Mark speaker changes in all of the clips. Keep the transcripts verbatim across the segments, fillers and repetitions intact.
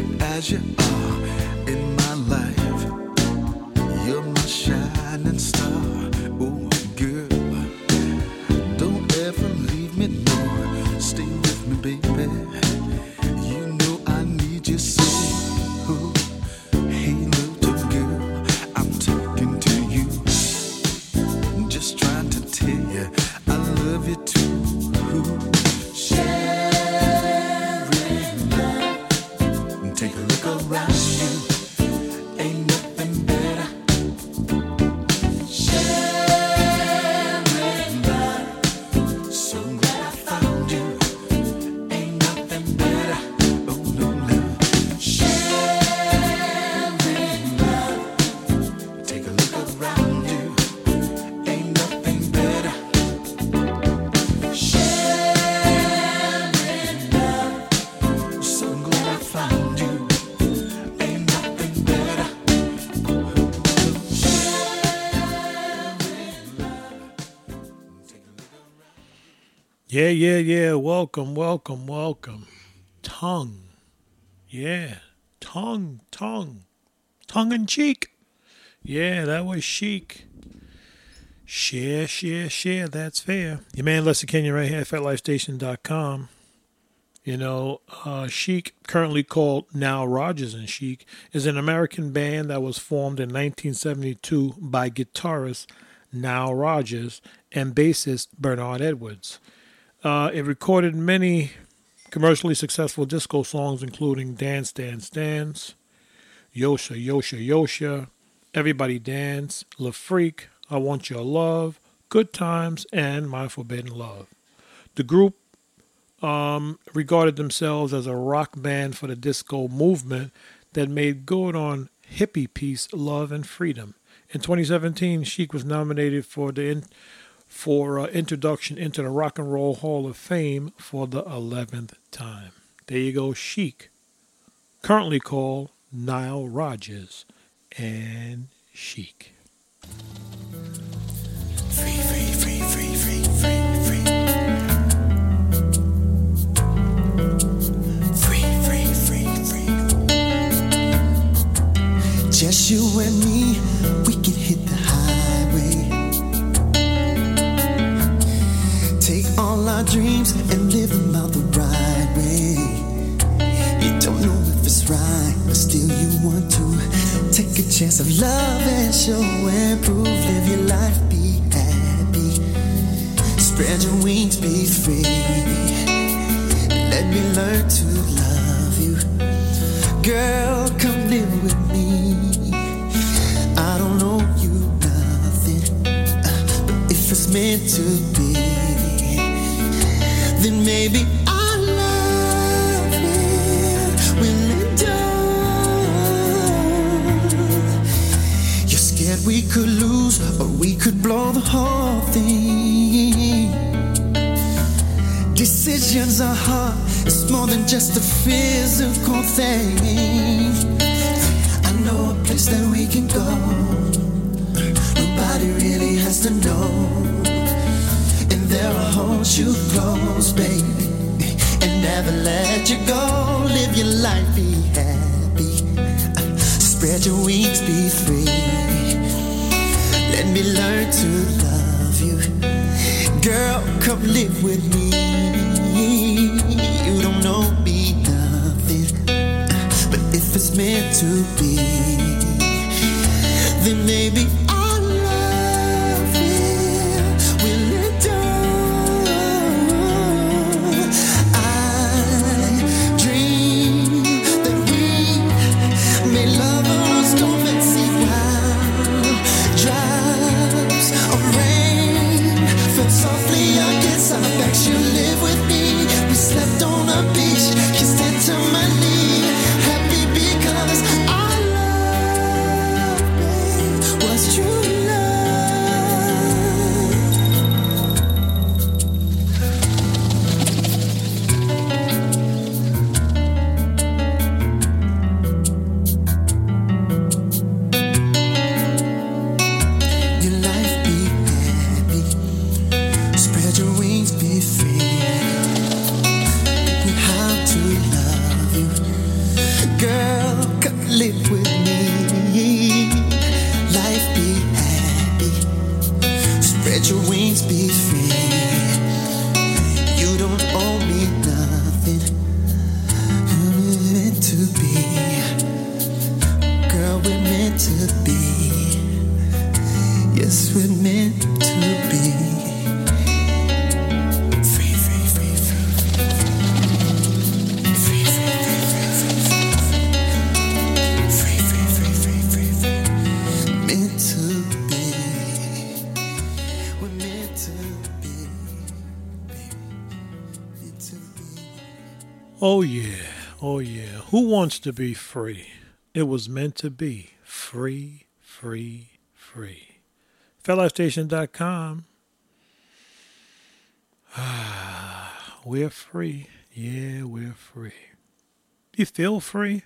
Speaker 1: as you are in my life. You're my shining star. Oh, girl, don't ever leave me, no. Stay with me, baby. You know I need you so. Oh, hey, little girl, I'm talking to you. Just trying to tell you I love you too. Take a look around you, ain't nothing better. Sharing love, so glad I found you. Ain't nothing better, oh no love. Sharing love, take a look around you, ain't nothing better. Sharing love, so glad I found you.
Speaker 2: Yeah, yeah, yeah. Welcome, welcome, welcome. Tongue. Yeah. Tongue, tongue. Tongue in cheek. Yeah, that was chic. Share, share, share. That's fair. Your man Lester Kenyon right here at fat life station dot com. You know, uh, Chic, currently called Nile Rodgers and Chic, is an American band that was formed in nineteen seventy-two by guitarist Nile Rodgers and bassist Bernard Edwards. Uh, it recorded many commercially successful disco songs, including Dance, Dance, Dance, Yosha, Yosha, Yosha, Everybody Dance, La Freak, I Want Your Love, Good Times, and My Forbidden Love. The group um, regarded themselves as a rock band for the disco movement that made good on hippie peace, love, and freedom. In twenty seventeen, Chic was nominated for the in- for uh, introduction into the Rock and Roll Hall of Fame for the eleventh time. There you go, Chic, currently called Nile Rodgers and Chic.
Speaker 1: Free, free, free, free, free, free, free. Free, free, free, free. Just you and me, we can hit the highway. Take all our dreams and live them out the right way. You don't know if it's right, but still you want to take a chance of love and show and prove. Live your life, be happy. Spread your wings, be free. Let me learn to love you. Girl, come live with me. I don't know you nothing, but if it's meant to be, then maybe our love will endure. You're scared we could lose, or we could blow the whole thing. Decisions are hard, it's more than just a physical thing. I know a place that we can go, nobody really has to know. And there I'll hold you close, baby, and never let you go. Live your life, be happy. Spread your wings, be free. Let me learn to love you. Girl, come live with me. You don't know me nothing, but if it's meant to be, then maybe our love will endure. I dream that we may love on storm and sea wild drops of rain fell softly against our backs. You live with me. We slept on a beach, kissed into my knee, happy because our love, babe, was true. live with me. Life be happy. Spread your wings, be free. You don't owe me nothing. We're meant to be. Girl, we're meant to be. Yes, we're meant to be.
Speaker 2: Oh yeah, oh yeah. Who wants to be free? It was meant to be free, free, free. Fairlife Station dot com. Ah, we're free. Yeah, we're free. You feel free?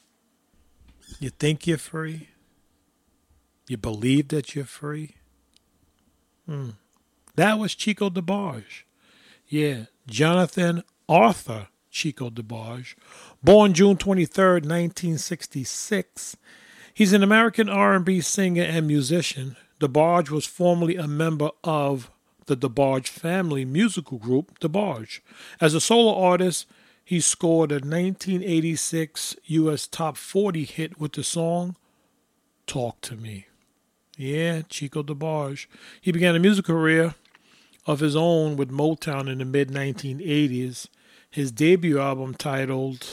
Speaker 2: You think you're free? You believe that you're free? Hmm. That was Chico DeBarge. Yeah, Jonathan Arthur Chico DeBarge, born June twenty-third, nineteen sixty-six. He's an American R and B singer and musician. DeBarge was formerly a member of the DeBarge family musical group, DeBarge. As a solo artist, he scored a nineteen eighty-six U S Top forty hit with the song Talk to Me. Yeah, Chico DeBarge. He began a music career of his own with Motown in the mid nineteen eighties. His debut album titled,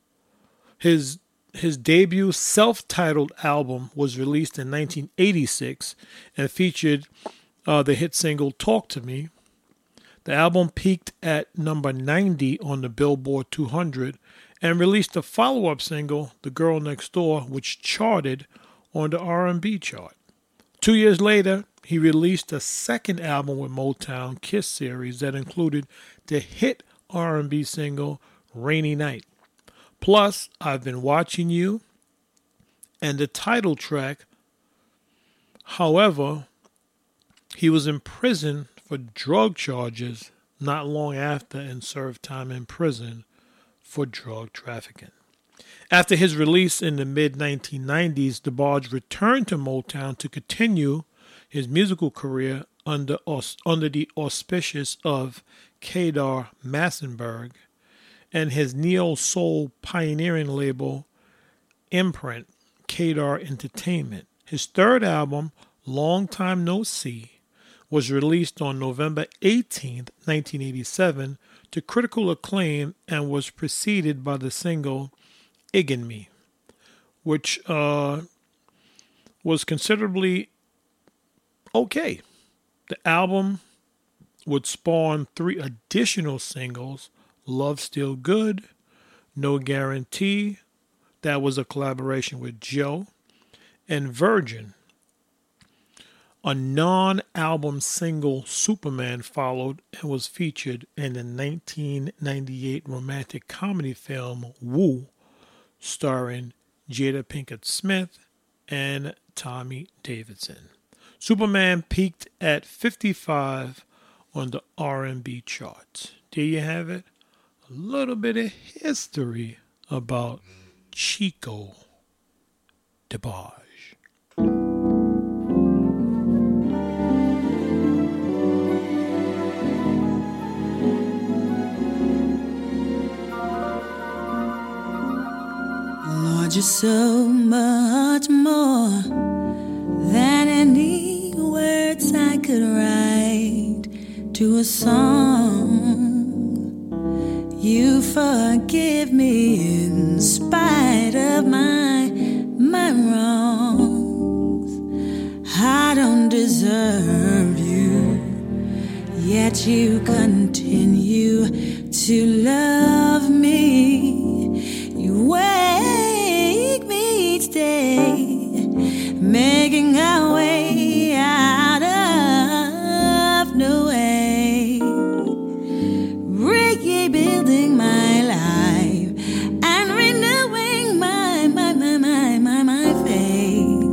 Speaker 2: his his debut self-titled album was released in nineteen eighty-six and featured uh, the hit single Talk to Me. The album peaked at number ninety on the Billboard two hundred and released a follow-up single, The Girl Next Door, which charted on the R and B chart. Two years later, he released a second album with Motown, Kiss Series, that included the hit R and B single Rainy Night, plus I've Been Watching You, and the title track. However, he was in prison for drug charges not long after and served time in prison for drug trafficking. After his release in the mid nineteen nineties, DeBarge returned to Motown to continue his musical career under under the auspices of Kedar Massenberg and his neo-soul pioneering label imprint, Kedar Entertainment. His third album, Long Time No See, was released on November eighteenth, nineteen eighty-seven, to critical acclaim and was preceded by the single Iggin' Me, which uh, was considerably okay. The album would spawn three additional singles: Love Still Good, No Guarantee, that was a collaboration with Joe, and Virgin. A non-album single, Superman, followed and was featured in the nineteen ninety-eight romantic comedy film Woo, starring Jada Pinkett Smith and Tommy Davidson. Superman peaked at fifty-five on the R and B charts. There you have it. A little bit of history about Chico DeBarge.
Speaker 3: Lord, you're so much more than any words I could write to a song. You forgive me in spite of my my wrongs. I don't deserve you, yet you continue to love me. You wake me each day, making our way out of no way, rebuilding my life and renewing my, my, my, my, my, my faith.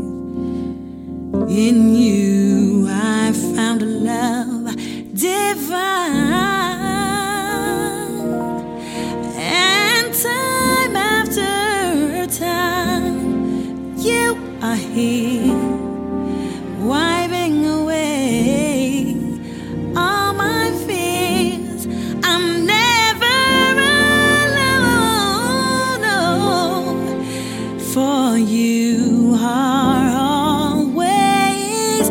Speaker 3: In you I found a love divine. are here, wiping away all my fears. I'm never alone, no, for you are always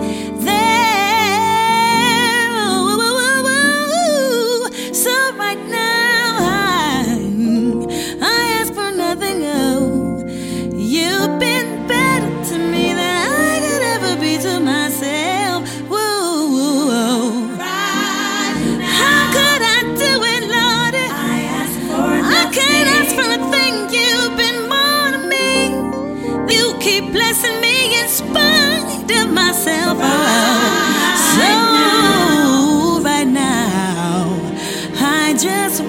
Speaker 3: there. Ooh, ooh, ooh, ooh. So right now I, I ask for nothing. Oh, you've been better to me than I could ever be to myself. Woo, woo, woo. How could I do it, Lord? I ask for nothing. I can't ask for a thing. You've been more to me. You keep blessing me in spite of myself. Oh, so right now, I just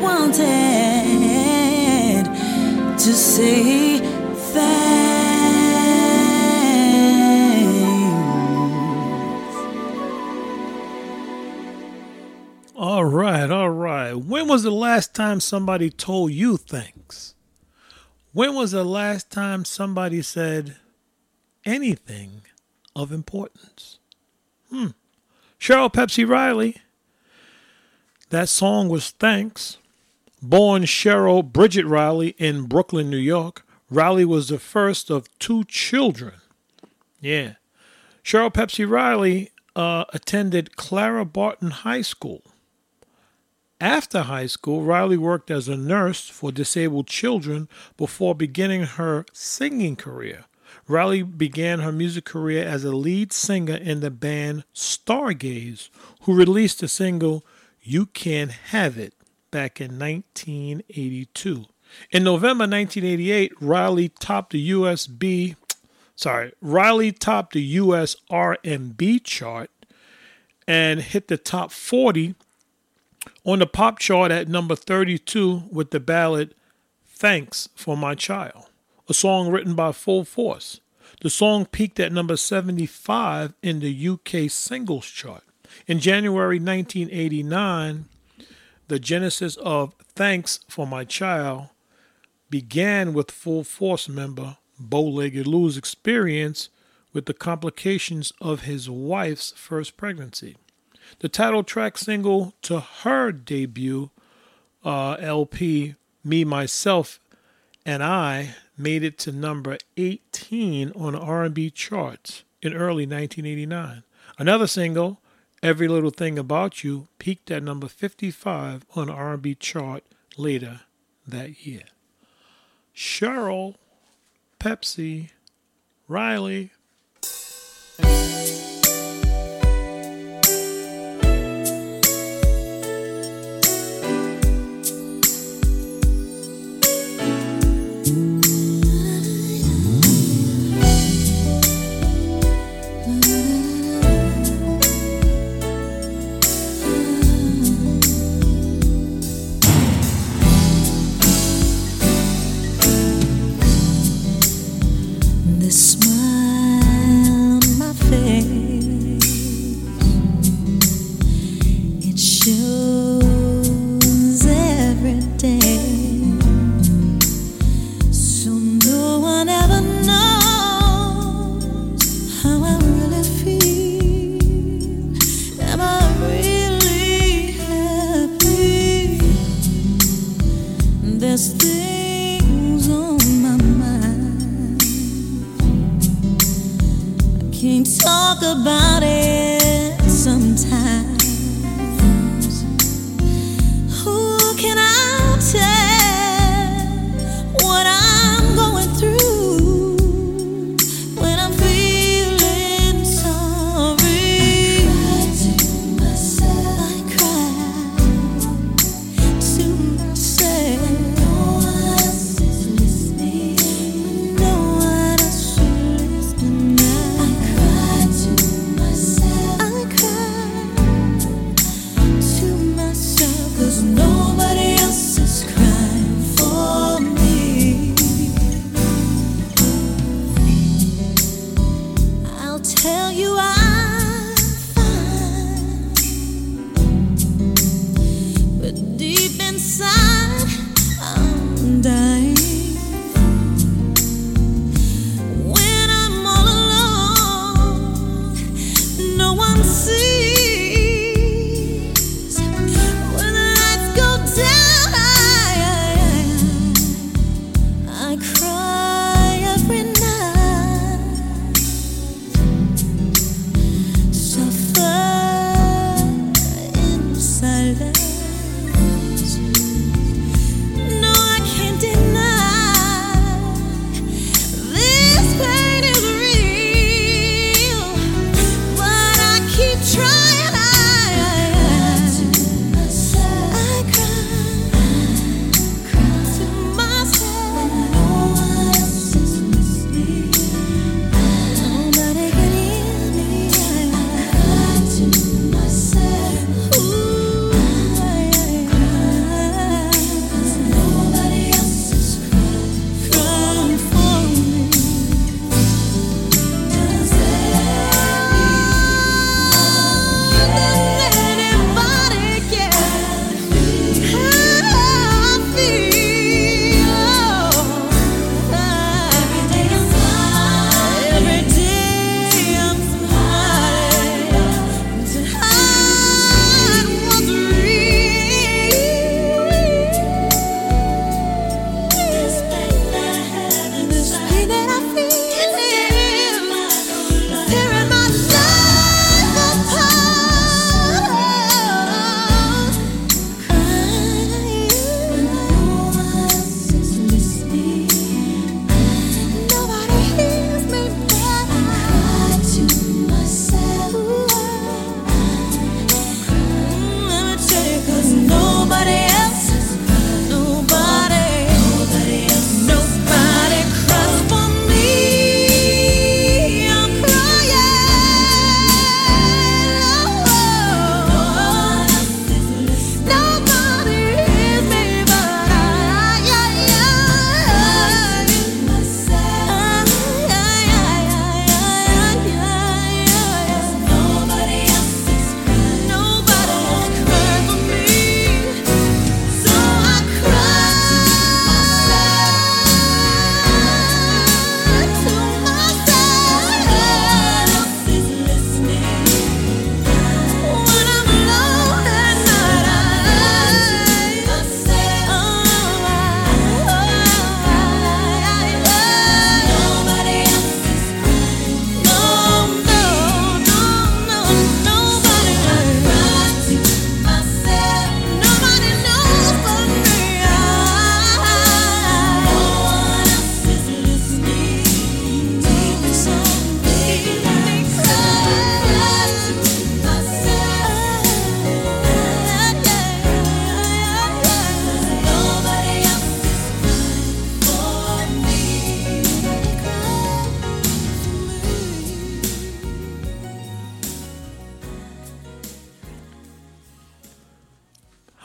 Speaker 3: wanted to say thanks.
Speaker 2: All right, all right. When was the last time somebody told you thanks? When was the last time somebody said anything of importance? Hmm. Cheryl Pepsi Riley. That song was Thanks. Born Cheryl Bridget Riley in Brooklyn, New York, Riley was the first of two children. Yeah. Cheryl Pepsi Riley uh, attended Clara Barton High School. After high school, Riley worked as a nurse for disabled children before beginning her singing career. Riley began her music career as a lead singer in the band Stargaze, who released the single You Can't Have It back in nineteen eighty-two. In November nineteen eighty-eight, Riley topped the U S B, sorry, Riley topped the U S R and B chart and hit the top forty on the pop chart at number thirty-two with the ballad Thanks for My Child, a song written by Full Force. The song peaked at number seventy-five in the U K singles chart. In January nineteen eighty-nine, the genesis of Thanks for My Child began with Full Force member Bow-Legged Lou's experience with the complications of his wife's first pregnancy. The title track single to her debut uh, L P, Me, Myself, and I, made it to number eighteen on the R and B charts in early nineteen eighty-nine. Another single, Every Little Thing About You, peaked at number fifty-five on the R and B chart later that year. Cheryl Pepsi Riley.
Speaker 3: The smile on my face, it shows every day, so no one ever knows how I really feel. Am I really happy? There's things on my mind, can't talk about it sometimes. Who can I tell what I'm going through when I'm feeling sorry? I cry to myself. No one else is listening. No one else is listening. I cry to myself.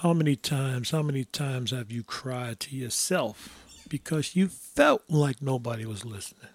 Speaker 2: How many times, how many times have you cried to yourself because you felt like nobody was listening?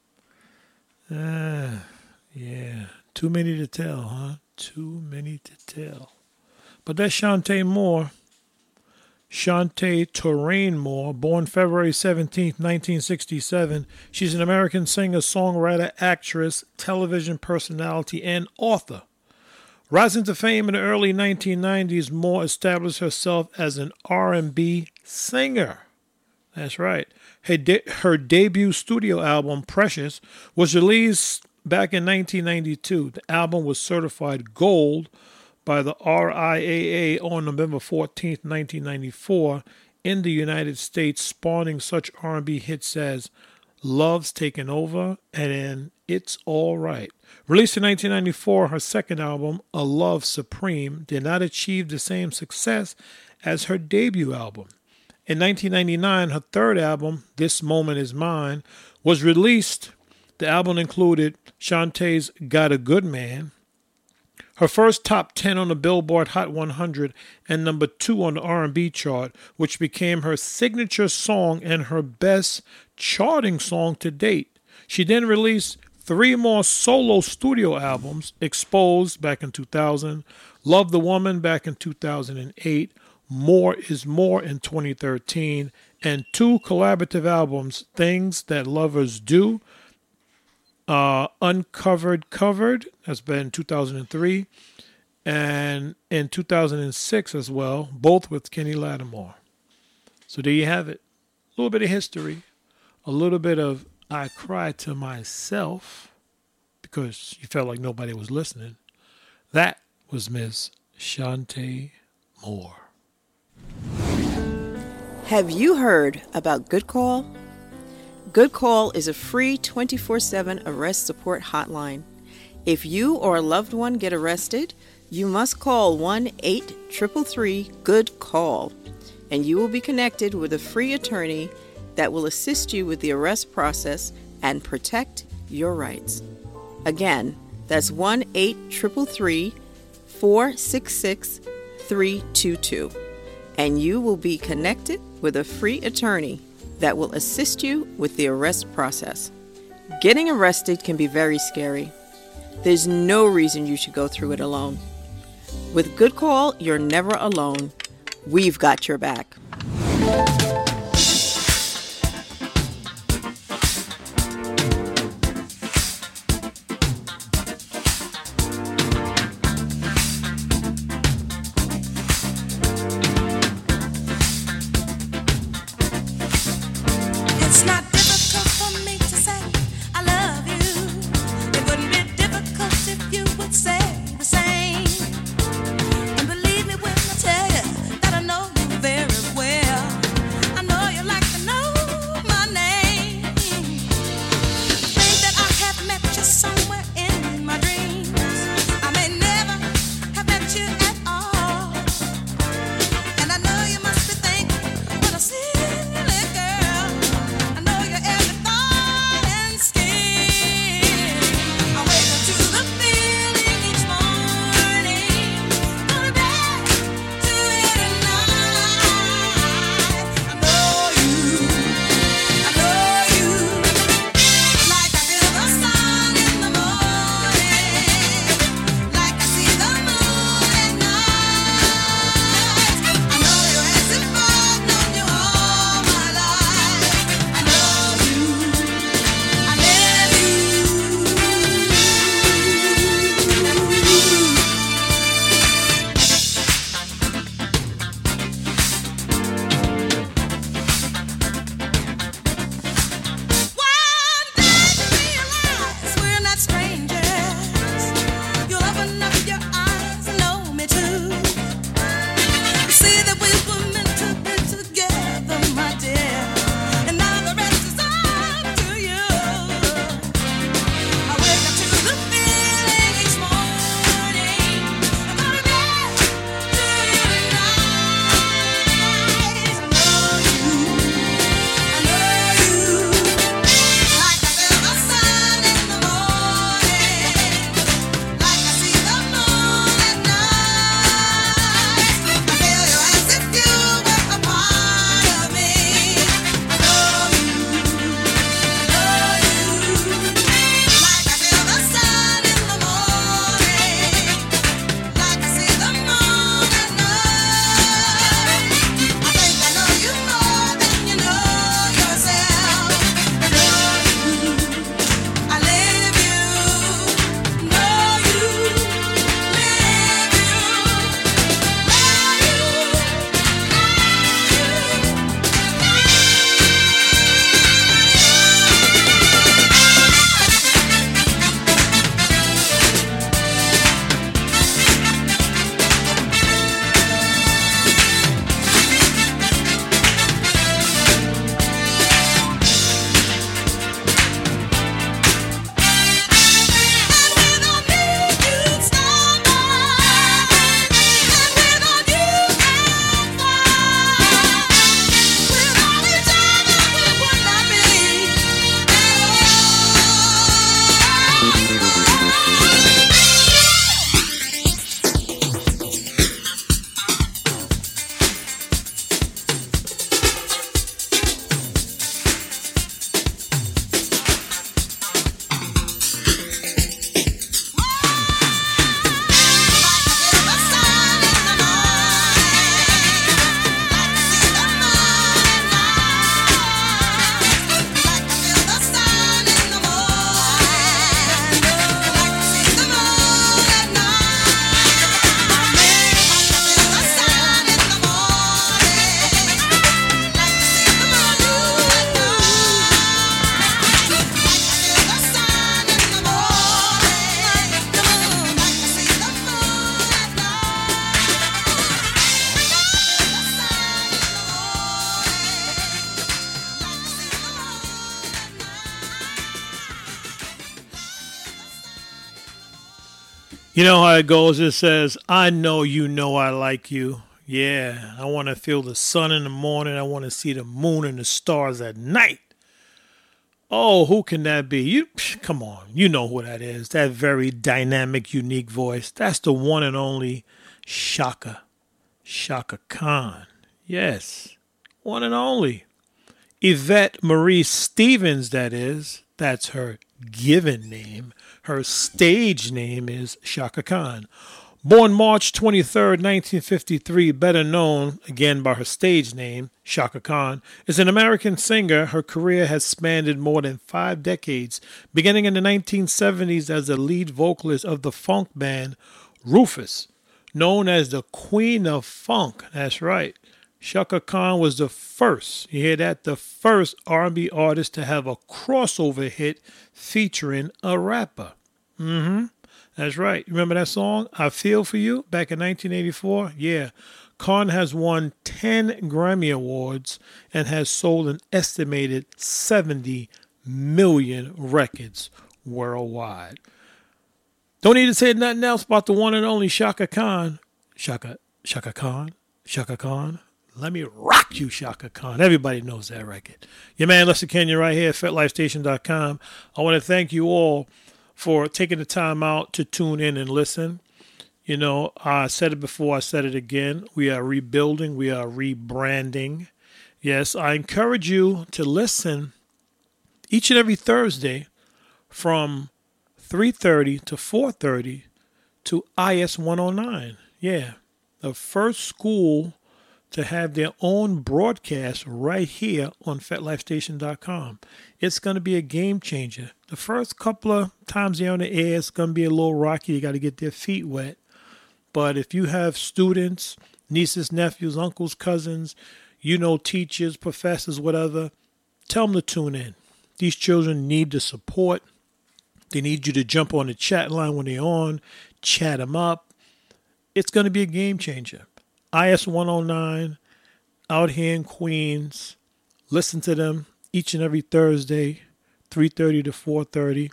Speaker 2: Ah, yeah. Too many to tell, huh? Too many to tell. But that's Shantae Moore. Shantae Torain Moore, born February seventeenth, nineteen sixty-seven. She's an American singer, songwriter, actress, television personality, and author. Rising to fame in the early nineteen nineties, Moore established herself as an R and B singer. That's right. Her, de- her debut studio album, Precious, was released back in nineteen ninety-two. The album was certified gold by the R I A A on November fourteenth, nineteen ninety-four in the United States, spawning such R and B hits as Love's Taken Over and It's All Right. Released in nineteen ninety-four, her second album, A Love Supreme, did not achieve the same success as her debut album. In nineteen ninety-nine, her third album, This Moment Is Mine, was released. The album included Shantae's Got a Good Man, her first top ten on the Billboard Hot one hundred, and number two on the R and B chart, which became her signature song and her best charting song to date. She then released three more solo studio albums: Exposed back in two thousand, Love the Woman back in two thousand eight, More is More in twenty thirteen, and two collaborative albums, Things That Lovers Do, uh, Uncovered Covered, that's been in two thousand three, and in two thousand six as well, both with Kenny Lattimore. So there you have it. A little bit of history, a little bit of I cried to myself because you felt like nobody was listening. That was Miss Shantae Moore.
Speaker 4: Have you heard about Good Call? Good Call is a free twenty-four seven arrest support hotline. If you or a loved one get arrested, you must call one eight three three three good call, and you will be connected with a free attorney that will assist you with the arrest process and protect your rights. Again, that's one eight three three three four six six three two two, and you will be connected with a free attorney that will assist you with the arrest process. Getting arrested can be very scary. There's no reason you should go through it alone. With Good Call, you're never alone. We've got your back.
Speaker 3: It's not difficult for me to say I love you. It wouldn't be difficult if you would say the same. And believe me when I tell you that I know you very well.
Speaker 2: You know how it goes. It says, I know you know I like you. Yeah, I want to feel the sun in the morning. I want to see the moon and the stars at night. Oh, who can that be? You psh, come on. You know who that is. That very dynamic, unique voice. That's the one and only Chaka. Chaka Khan. Yes, one and only. Yvette Marie Stevens, that is. That's her given name. Her stage name is Chaka Khan. Born March twenty-third, nineteen fifty-three, better known, again, by her stage name, Chaka Khan, is an American singer. Her career has spanned more than five decades, beginning in the nineteen seventies as the lead vocalist of the funk band Rufus, known as the Queen of Funk. That's right. Chaka Khan was the first, you hear that, the first R and B artist to have a crossover hit featuring a rapper. Mm-hmm. That's right. Remember that song, I Feel For You, back in nineteen eighty-four? Yeah. Khan has won ten Grammy Awards and has sold an estimated seventy million records worldwide. Don't need to say nothing else about the one and only Chaka Khan. Chaka, Chaka Khan, Chaka Khan. Let me rock you, Chaka Khan. Everybody knows that record. Your man, Lester Kenya, right here at fet life station dot com. I want to thank you all for taking the time out to tune in and listen. You know, I said it before, I said it again. We are rebuilding. We are rebranding. Yes, I encourage you to listen each and every Thursday from three thirty to four thirty to I S one oh nine. Yeah, the first school to have their own broadcast right here on fet life station dot com. It's going to be a game changer. The first couple of times they're on the air, it's going to be a little rocky. You got to get their feet wet. But if you have students, nieces, nephews, uncles, cousins, you know, teachers, professors, whatever, tell them to tune in. These children need the support. They need you to jump on the chat line when they're on, chat them up. It's going to be a game changer. I S one oh nine out here in Queens. Listen to them each and every Thursday, three thirty to four thirty.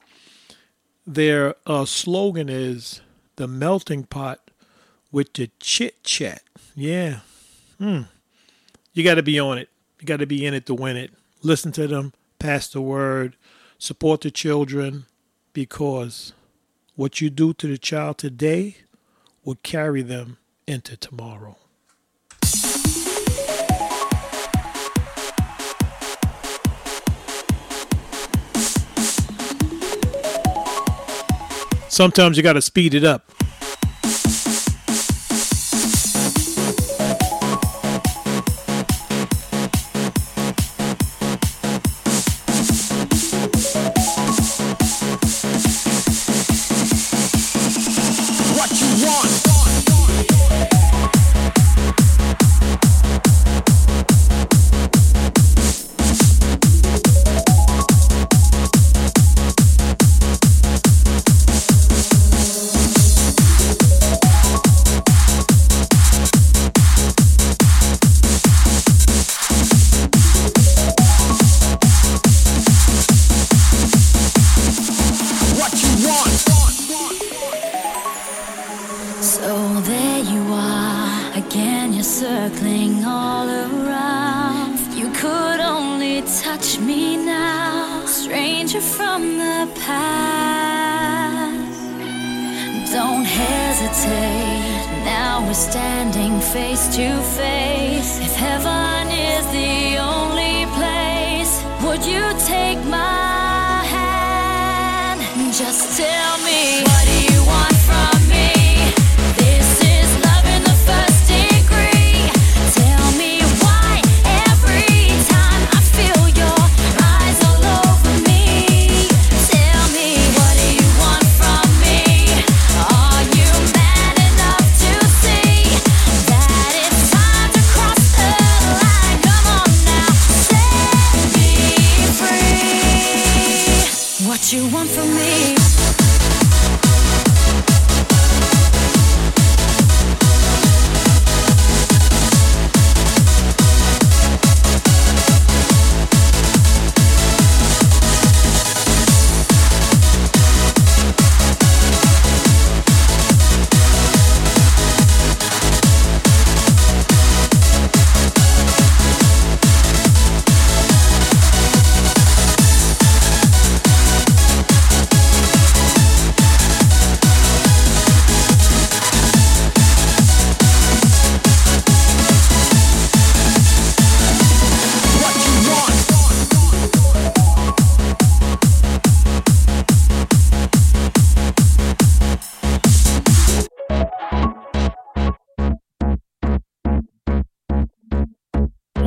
Speaker 2: Their uh, slogan is the melting pot with the chit chat. Yeah. Hmm. You got to be on it. You got to be in it to win it. Listen to them. Pass the word. Support the children, because what you do to the child today will carry them into tomorrow. Sometimes you got to speed it up.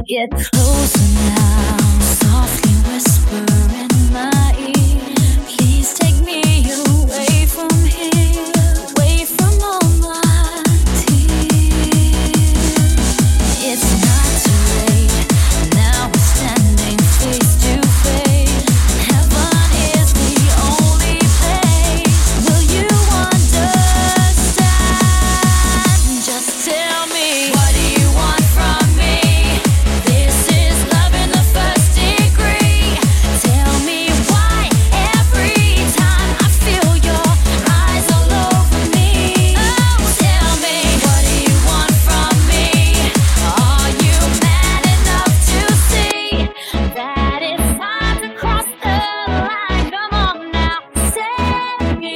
Speaker 3: Get closer now, softly whisper in my ear. Please take me away from here, away from all my tears. It's not too late, now we're standing face to face. Heaven is the only place. Will you understand? Just tell me, what do you want from me? This is love in the first degree. Tell me why every time I feel your eyes all over me. Oh, tell me, what do you want from me? Are you mad enough to see that it's time to cross the line? Come on now, set me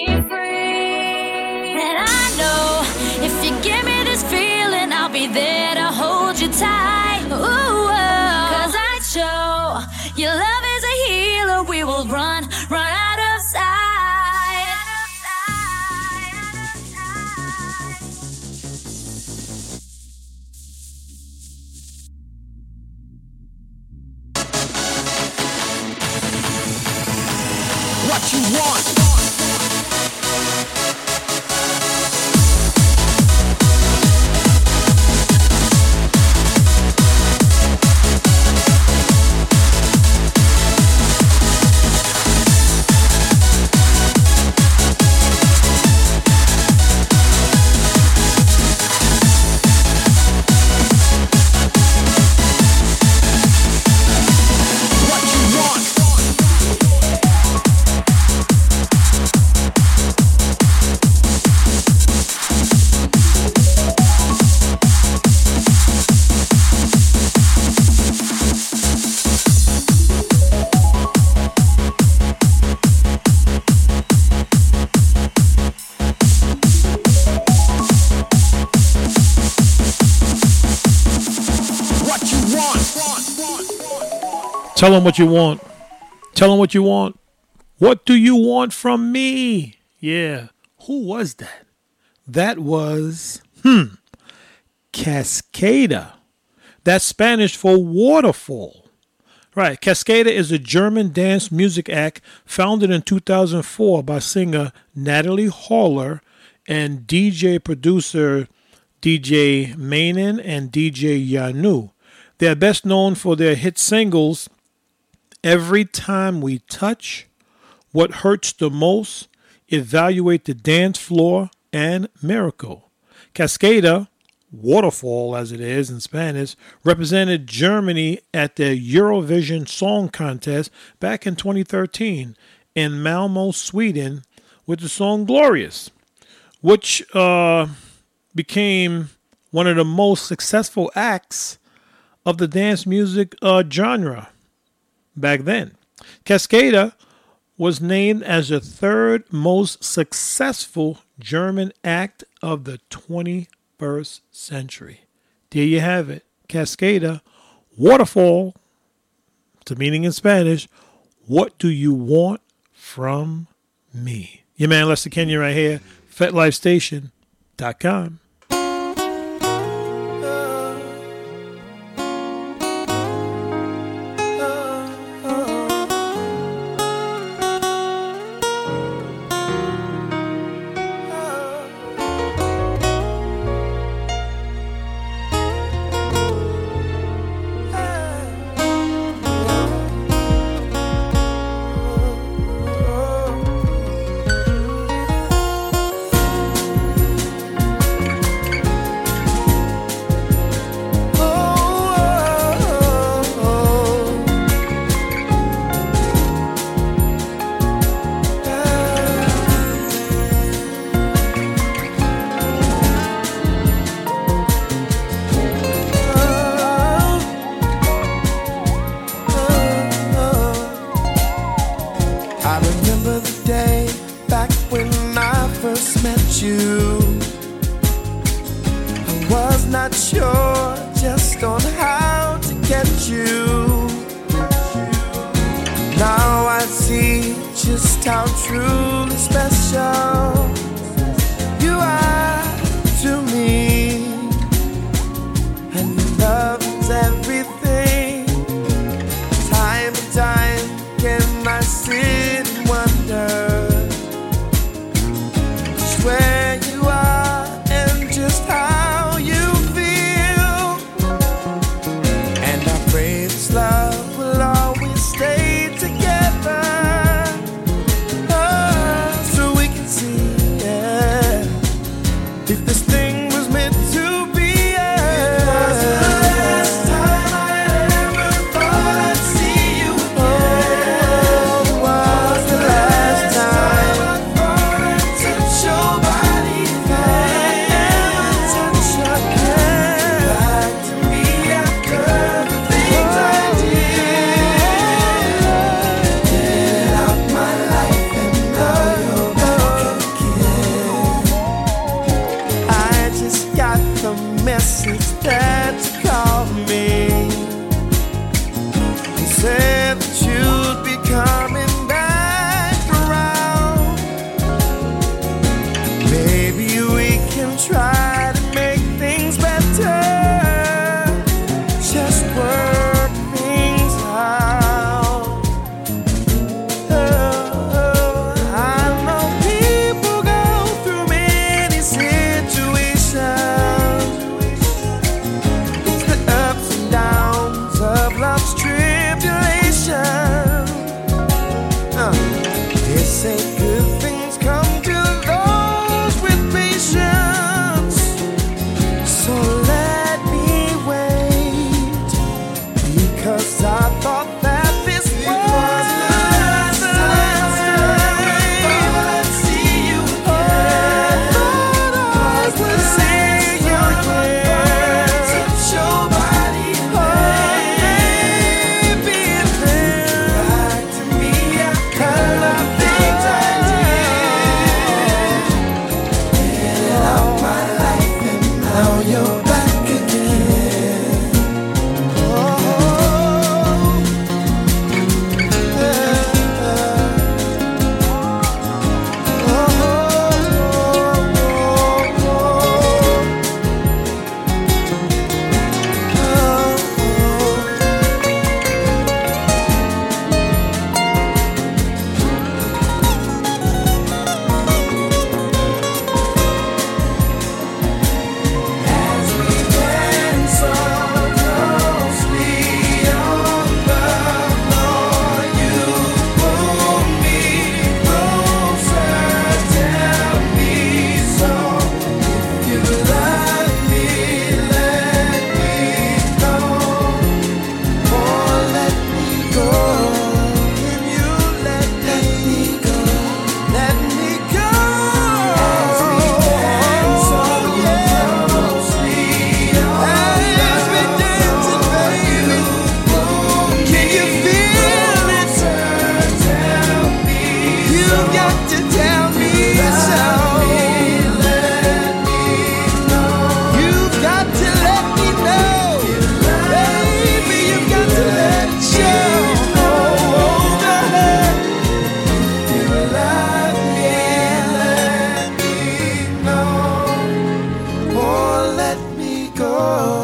Speaker 3: free. And I know if you give me this feeling, I'll be there to hold you tight. Ooh, oh, 'cause I show your love is a healer. We will run, run out of sight.
Speaker 1: What you want? What you want? What you want?
Speaker 2: Tell them what you want. Tell them what you want. What do you want from me? Yeah. Who was that? That was, hmm, Cascada. That's Spanish for waterfall. Right. Cascada is a German dance music act founded in two thousand four by singer Natalie Haller and D J producer D J Mainin and D J Yanu. They are best known for their hit singles Every Time We Touch, What Hurts the Most, Evaluate the Dance Floor, and Miracle. Cascada, waterfall as it is in Spanish, represented Germany at the Eurovision Song Contest back in twenty thirteen in Malmo, Sweden, with the song Glorious, which uh, became one of the most successful acts of the dance music uh, genre back then. Cascada was named as the third most successful German act of the twenty-first century. There you have it. Cascada, waterfall, the meaning in Spanish, what do you want from me? Your man Lester Kenya right here, fet life station dot com.
Speaker 1: not sure just on how to get you. Now I see just how truly special you are to me, and love is everything say good things come to those with patience. So let me wait, because I thought that this was the last time I'd see you again. I thought I would see you again. Touch your body, baby, and then back to me. I kind of think I did. Get out my life, and now you're back again. Oh, as we dance so closely on the floor, you pull me closer, tell me so. If you love me, let me know, or let me go. If you let let me go, let me go. As we dance so closely on the floor, baby, can you feel it? Tell me, you got to tell me so. You've got to let me know, baby. You've got to let it show. If you love me, let me know, or let me go.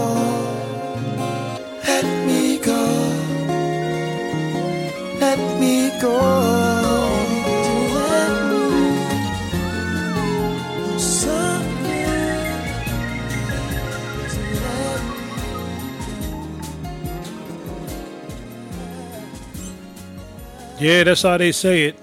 Speaker 1: Let me go. Let me go. Let me something to let me.
Speaker 2: Yeah, that's how they say it.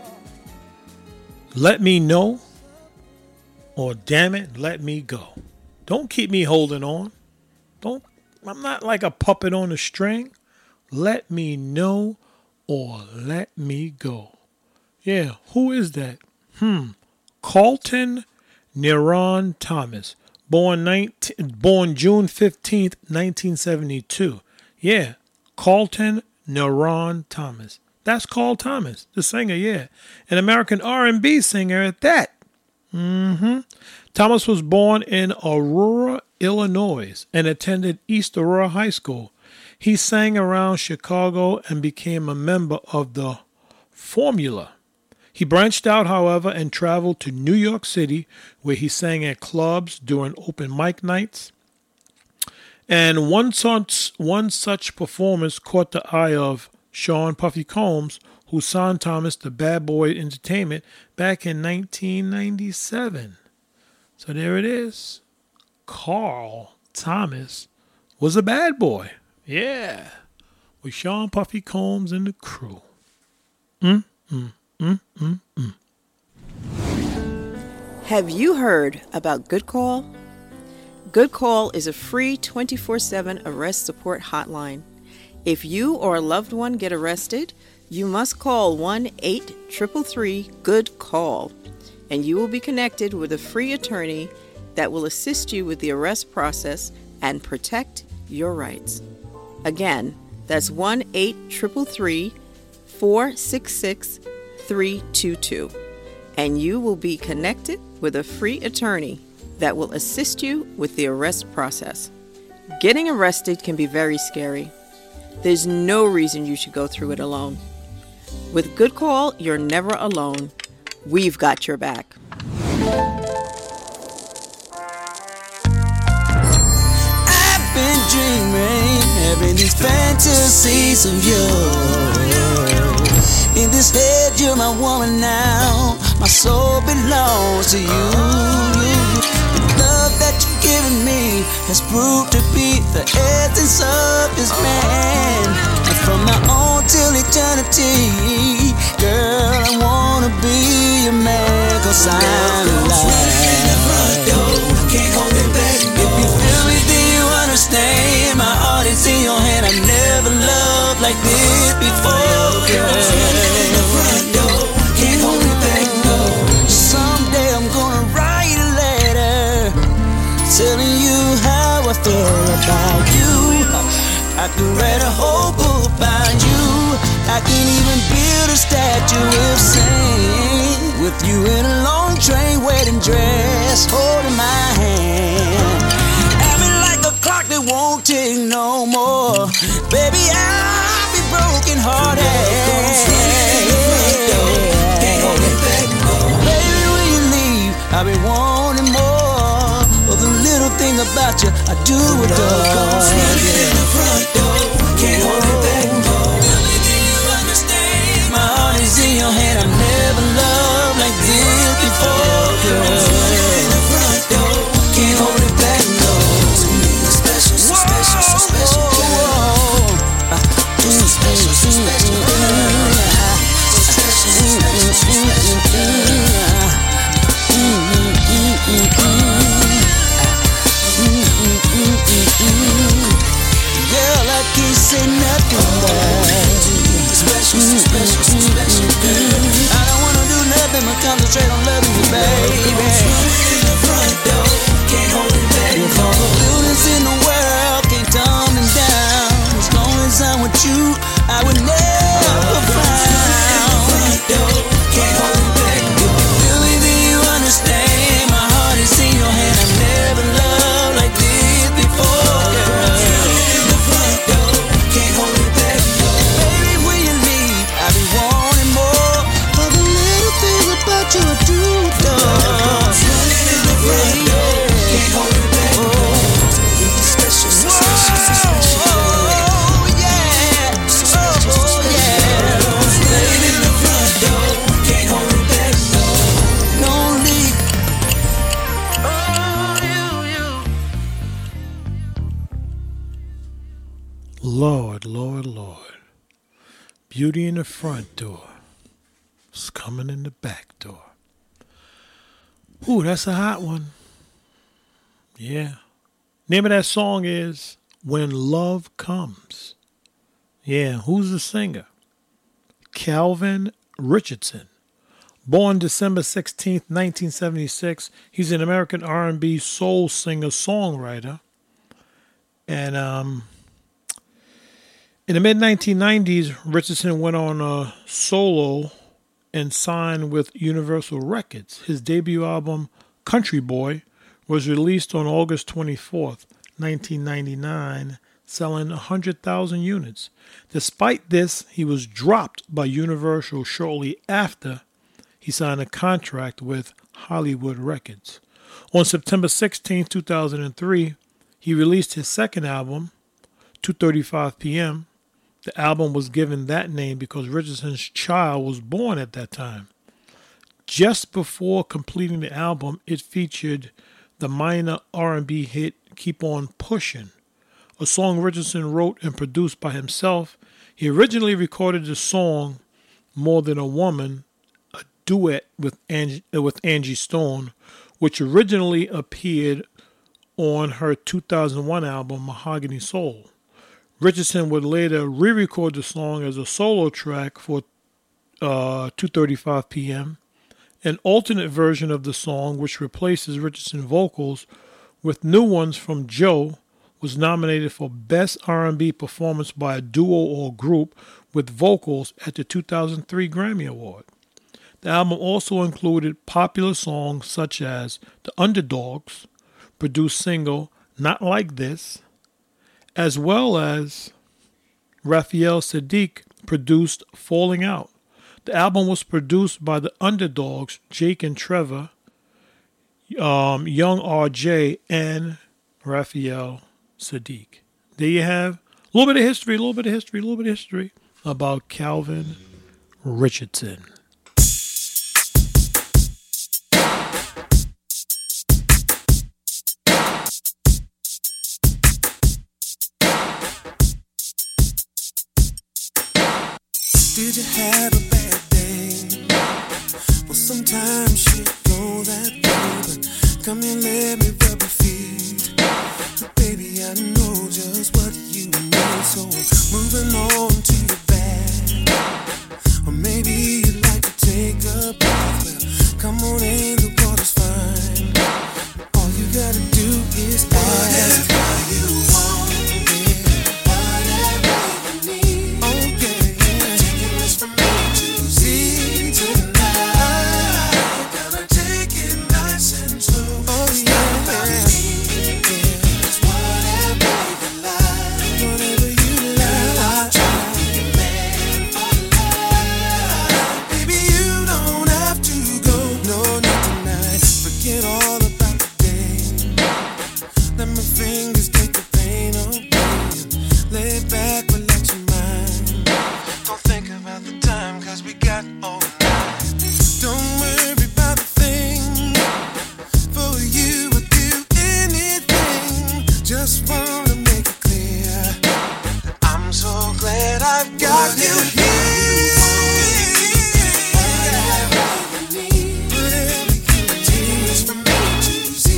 Speaker 2: Let me know, or damn it, let me go. Don't keep me holding on. Don't. I'm not like a puppet on a string. Let me know, or let me go. Yeah, who is that? Hmm. Carlton Neron Thomas, born nineteen, born June fifteenth, nineteen seventy-two. Yeah, Carlton Neron Thomas. That's Carl Thomas, the singer, yeah. An American R and B singer at that. Mm-hmm. Thomas was born in Aurora, Illinois, and attended East Aurora High School. He sang around Chicago and became a member of the Formula. He branched out, however, and traveled to New York City, where he sang at clubs during open mic nights. And one such, one such performance caught the eye of Sean Puffy Combs, who signed Thomas to Bad Boy Entertainment back in nineteen ninety-seven. So there it is. Carl Thomas was a bad boy. Yeah. With Sean Puffy Combs and the crew. Mm, mm, mm, mm, mm.
Speaker 4: Have you heard about Good Call? Good Call is a free twenty-four seven arrest support hotline. If you or a loved one get arrested, you must call one eight three three three good call, and you will be connected with a free attorney that will assist you with the arrest process and protect your rights. Again, that's one eight three three three four six six three two two, and you will be connected with a free attorney that will assist you with the arrest process. Getting arrested can be very scary. There's no reason you should go through it alone. With Good Call, you're never alone. We've got your back.
Speaker 1: I've been dreaming, having these fantasies of you. In this head, you're my woman now. My soul belongs to you. The love that you've given me has proved to be the essence of this man. And from now on till eternity, girl, I wanna be sign of life. Can't hold it back. If you feel me, then you understand. My heart is in your hand. I never loved like this before, girl. Can't hold it back, no. Someday I'm gonna write a letter telling you how I feel about you. I can write a whole book about you. I can even build a statue of Saint with you in a long train wedding dress, holding my hand. Have me like a clock that won't tick no more. Baby, I'll be broken hearted. Can't hold it back, no. Baby, when you leave, I'll be wanting more of the little thing about you I do adore. Comes running in the front door. Can't hold it back, no. Really, do you understand? My heart is in your hand. I've never loved like this before, girl. In the front door. Can't hold it back, no. To me, it's special, so special, so special, girl. So special, so special, girl. So special, so special, so special, girl. Girl, I can't say nothing but special, so special, so special, girl. I don't wanna do nothing but concentrate on loving you, baby. In the front door, can't hold it back. If all the buildings in the world can't turn me down, as long as I'm with you, I would never frown. Can't hold it back. Really, do you understand? My heart is in your hand. I've never loved like this before, girl. In the front door, can't hold it back. Baby, when you leave, I be wanting more. For the little things about you I do adore. In the front door, can't hold it back. It's special, so special, so special. Oh yeah, oh yeah. Baby, in the front door, can't hold it back. Don't leave. Oh, you, you.
Speaker 2: Lord, Lord, Lord. Beauty in the front door. It's coming in the back door. Ooh, that's a hot one. Yeah. Name of that song is When Love Comes. Yeah, who's the singer? Calvin Richardson. Born December sixteenth, nineteen seventy-six. He's an American R and B soul singer-songwriter. And um, in the mid nineteen nineties, Richardson went on a solo and signed with Universal Records. His debut album, Country Boy, was released on August twenty-fourth, nineteen ninety-nine, selling one hundred thousand units. Despite this, he was dropped by Universal shortly after he signed a contract with Hollywood Records. On September sixteenth, two thousand three, he released his second album, two thirty-five p.m. The album was given that name because Richardson's child was born at that time. Just before completing the album, it featured the minor R and B hit Keep On Pushin', a song Richardson wrote and produced by himself. He originally recorded the song More Than a Woman, a duet with Angie, with Angie Stone, which originally appeared on her two thousand one album Mahogany Soul. Richardson would later re-record the song as a solo track for uh, two thirty-five p.m. An alternate version of the song, which replaces Richardson's vocals with new ones from Joe, was nominated for Best R and B Performance by a Duo or Group with Vocals at the two thousand three Grammy Award. The album also included popular songs such as The Underdogs, produced single Not Like This, as well as Raphael Saadiq produced Falling Out. The album was produced by the Underdogs, Jake and Trevor, um, Young R J, and Raphael Saadiq. There you have a little bit of history, a little bit of history, a little bit of history about Calvin Richardson.
Speaker 1: Did you have a bad day? Well, sometimes shit goes Come and let me rub your feet. Baby, I know just what you need. So I'm moving on to your back. Or maybe you'd like to take a bath. Well, come on in, the water's fine. All you gotta do is ask. Whatever you want, yeah. Whatever you need. Oh yeah, yeah. Taking this from A to Z tonight. Gonna take it nice and slow. Oh yeah, yeah. It's whatever you like. Whatever you like. I'm trying to be your man for life. Baby, you don't have to go. No, not tonight. Forget all about the day. Let my fingers take the pain away. Lay back, relax your mind. Don't think about the time, cause we got all night. Don't worry about the thing. For you, I'd do anything. Just wanna make it clear that I'm so glad I've got you here. Whatever you need, whatever you need, from A to Z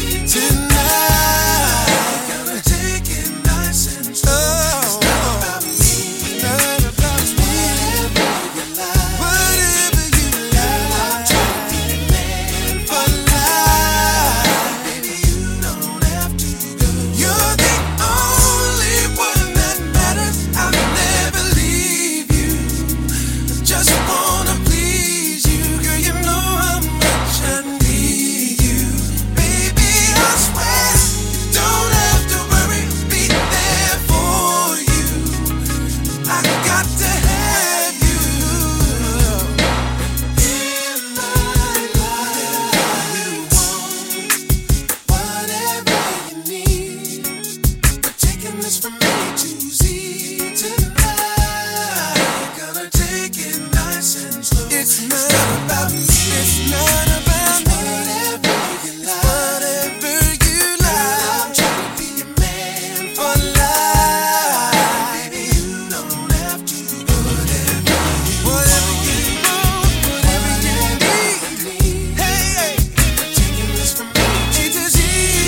Speaker 1: tonight. Gonna take it nice and slow. It's not about me, not about me. Whatever you like, whatever you like. I'm trying to be your man for life. Baby, you don't have to go. You're the only one that matters. I'll never leave you. I just wanna please you, girl. You know how much I need you, baby. I swear you don't have to worry. I'll be there for you. I got to have you in my life. You want whatever you need. We're taking this from A to Z tonight. Gonna take it nice and slow. It's not about me. It's not about me. Whatever you like. Whatever you like. I'm trying to be your man for life. Baby, you don't have to go. Whatever you whatever you want, whatever you need. Hey, hey. We're taking this from A to Z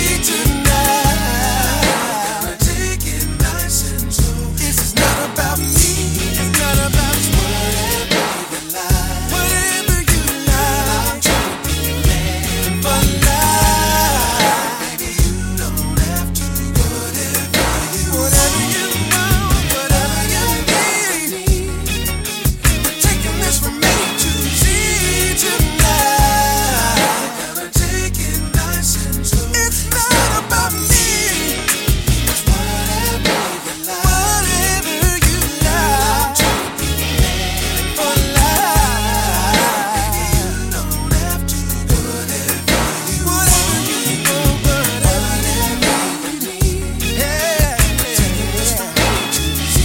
Speaker 1: tonight. Gonna take it nice and slow. This is not about me. It's not about you. Whatever you like. Whatever you like. I'm trying to be your man for life. Baby, you don't have to go. Whatever you want, whatever you need. We're taking this from A to Z tonight. Gonna take it nice and slow. It's not about me. It's whatever you like. Whatever you like. I'm trying to be your man for life. Baby, you don't have to go. Whatever you want, whatever you need. Yeah. Taking this from A to Z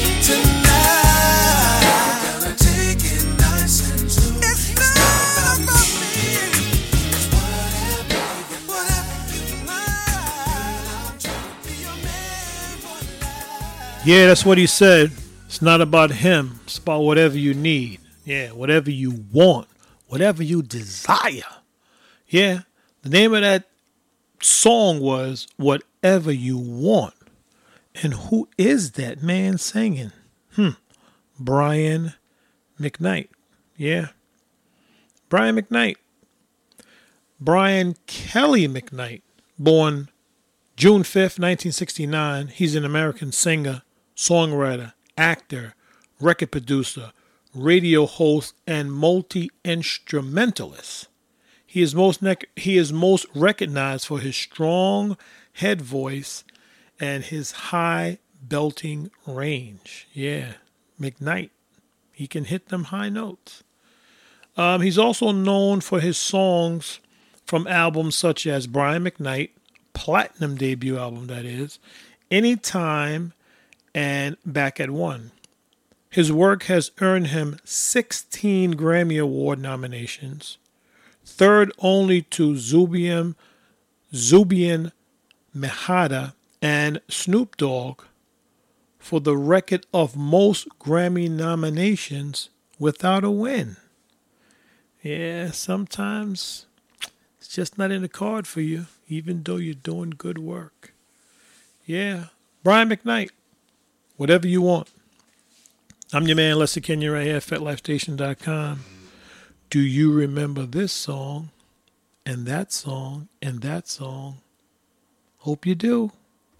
Speaker 1: tonight. Gonna take it nice and slow. It's not about me. It's whatever you whatever you like. I'm trying to be your man for life.
Speaker 2: Yeah, that's what he said. It's not about him. It's about whatever you need. Yeah, whatever you want, whatever you desire. Yeah, the name of that song was Whatever You Want. And who is that man singing? Hmm, Brian McKnight. Yeah, Brian McKnight. Brian Kelly McKnight, born June fifth, nineteen sixty-nine. He's an American singer, songwriter, actor, record producer, radio host, and multi-instrumentalist. He is most nec- he is most recognized for his strong head voice and his high belting range. Yeah, McKnight. He can hit them high notes. Um, he's also known for his songs from albums such as Brian McKnight, platinum debut album that is, Anytime, and Back at One. His work has earned him sixteen Grammy Award nominations, third only to Zubian, Zubian Mehata and Snoop Dogg for the record of most Grammy nominations without a win. Yeah, sometimes It's just not in the card for you, even though you're doing good work. Yeah. Brian McKnight, whatever you want. I'm your man, Lester Kenyon, right here at fet life station dot com. Do you remember this song, and that song, and that song? Hope you do.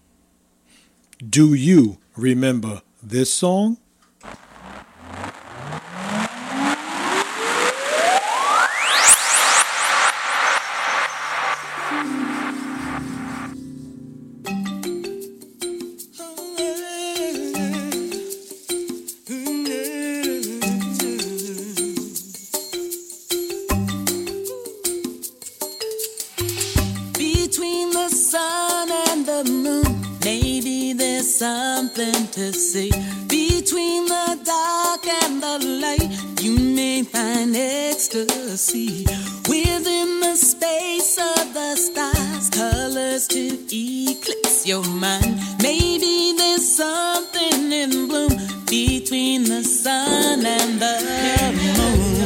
Speaker 2: Do you remember this song?
Speaker 3: Something to see between the dark and the light. You may find ecstasy within the space of the stars. Colors to eclipse your mind. Maybe there's something in bloom between the sun and the moon.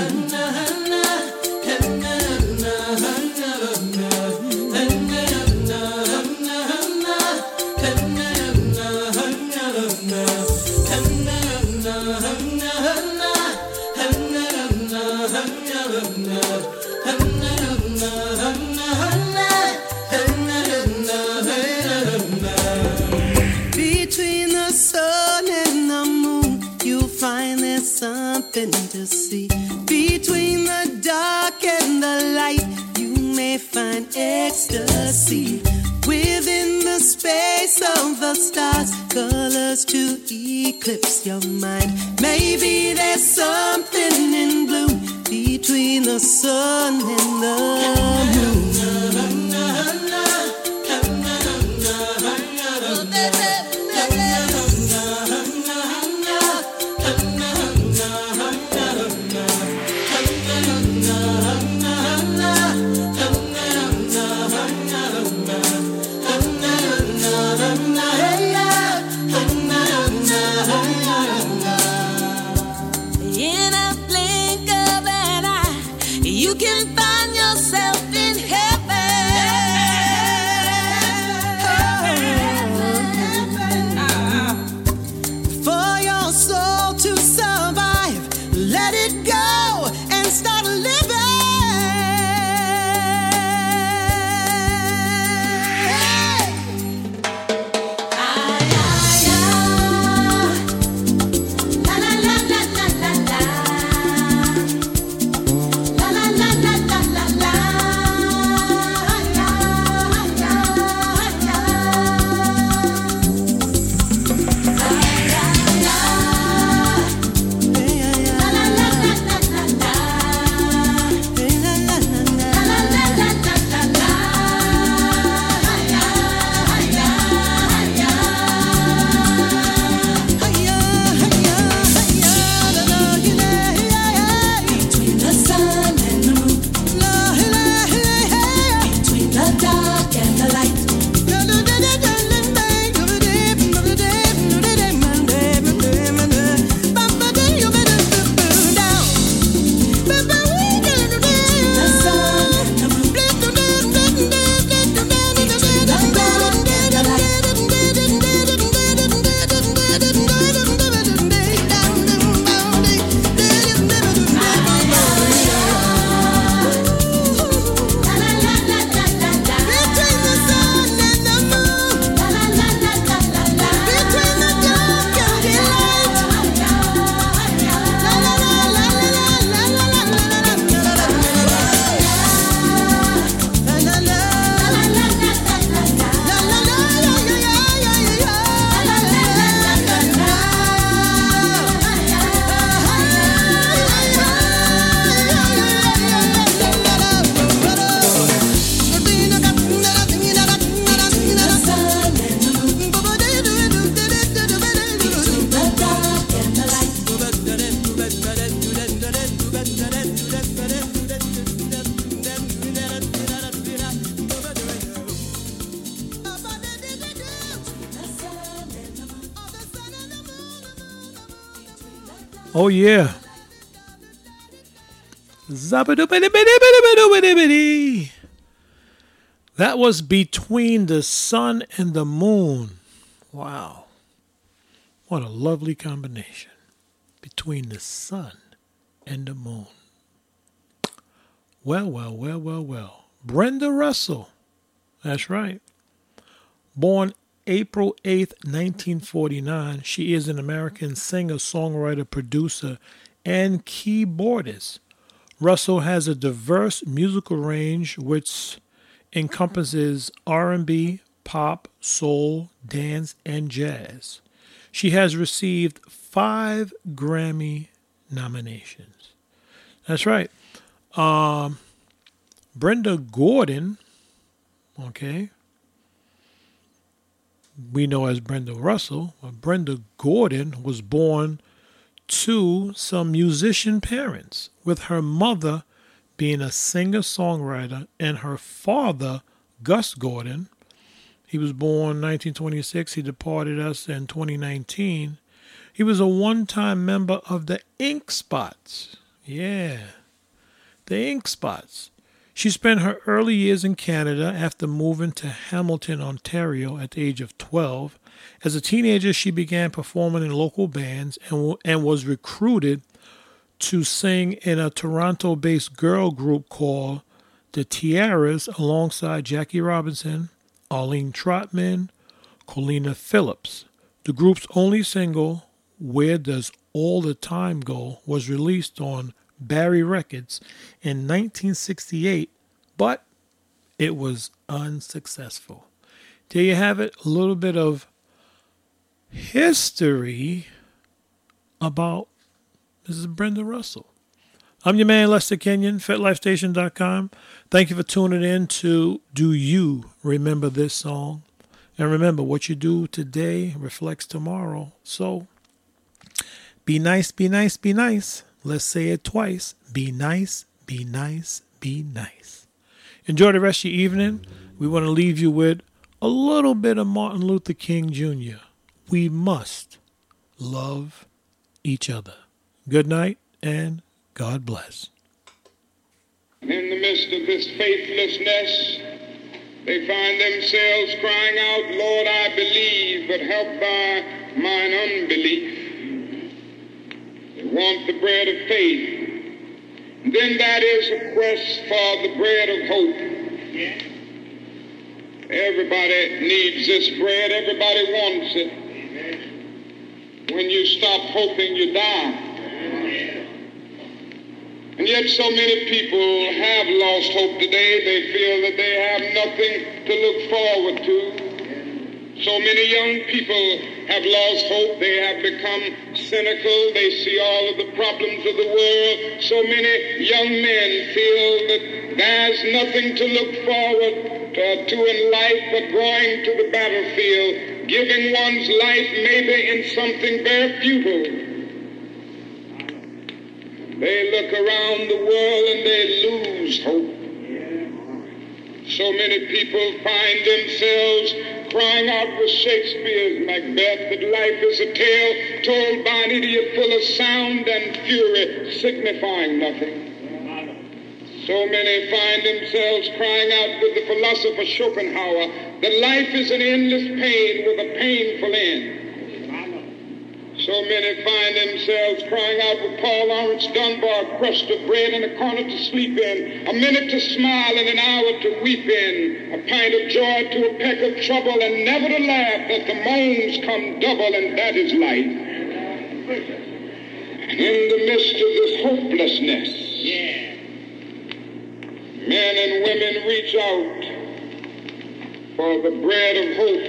Speaker 3: Between the sun and the moon, you'll find there's something to see. Between the dark and the light, you may find ecstasy within the space of the stars. Colors to eclipse your mind. Maybe there's something in bloom between the sun and the moon.
Speaker 2: Oh, yeah. Zabba-doo-ba-dee-ba-dee-ba-doo-ba-dee-ba-dee. That was Between the Sun and the Moon. Wow. What a lovely combination. Between the sun and the moon. Well, well, well, well, well. Brenda Russell. That's right. Born April eighth, nineteen forty-nine, she is an American singer, songwriter, producer, and keyboardist. Russell has a diverse musical range which encompasses R and B, pop, soul, dance, and jazz. She has received five Grammy nominations. That's right. Um, Brenda Gordon, okay, we know as Brenda Russell, but Brenda Gordon was born to some musician parents, with her mother being a singer-songwriter and her father, Gus Gordon. He was born nineteen twenty-six. He departed us in twenty nineteen. He was a one-time member of the Ink Spots. Yeah, the Ink Spots. She spent her early years in Canada after moving to Hamilton, Ontario at the age of twelve. As a teenager, she began performing in local bands and, and was recruited to sing in a Toronto-based girl group called the Tiaras alongside Jackie Robinson, Arlene Trotman, Colina Phillips. The group's only single, Where Does All the Time Go, was released on Barry Records in nineteen sixty-eight, but it was unsuccessful. There you have it, a little bit of history about Missus Brenda Russell. I'm your man, Lester Kenyon, Fit Life Station dot com. Thank you for tuning in to Do You Remember This Song? And remember, what you do today reflects tomorrow. So, be nice, be nice, be nice. Let's say it twice. Be nice, be nice, be nice. Enjoy the rest of your evening. We want to leave you with a little bit of Martin Luther King Junior We must love each other. Good night and God bless.
Speaker 5: In the midst of this faithlessness, they find themselves crying out, Lord, I believe, but help by mine unbelief. They want the bread of faith. Then that is a quest for the bread of hope. Everybody needs this bread. Everybody wants it. When you stop hoping, you die. And yet so many people have lost hope today. They feel that they have nothing to look forward to. So many young people have lost hope. They have become cynical. They see all of the problems of the world. So many young men feel that there's nothing to look forward to, to in life but going to the battlefield, giving one's life maybe in something very futile. They look around the world and they lose hope. So many people find themselves crying out with Shakespeare's Macbeth that life is a tale told by an idiot full of sound and fury, signifying nothing. So many find themselves crying out with the philosopher Schopenhauer that life is an endless pain with a painful end. So many find themselves crying out with Paul Laurence Dunbar, a crust of bread and a corner to sleep in, a minute to smile and an hour to weep in, a pint of joy to a peck of trouble, and never to laugh that the moans come double, and that is life. And in the midst of this hopelessness, men and women reach out for the bread of hope.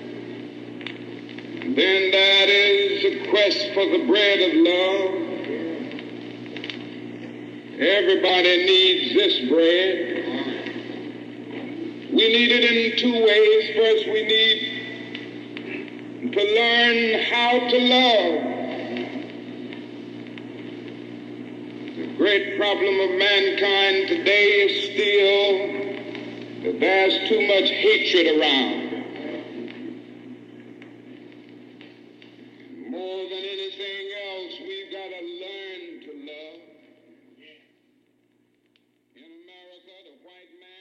Speaker 5: Then that is a quest for the bread of love. Everybody needs this bread. We need it in two ways. First, we need to learn how to love. The great problem of mankind today is still that there's too much hatred around. More than anything else, we've got to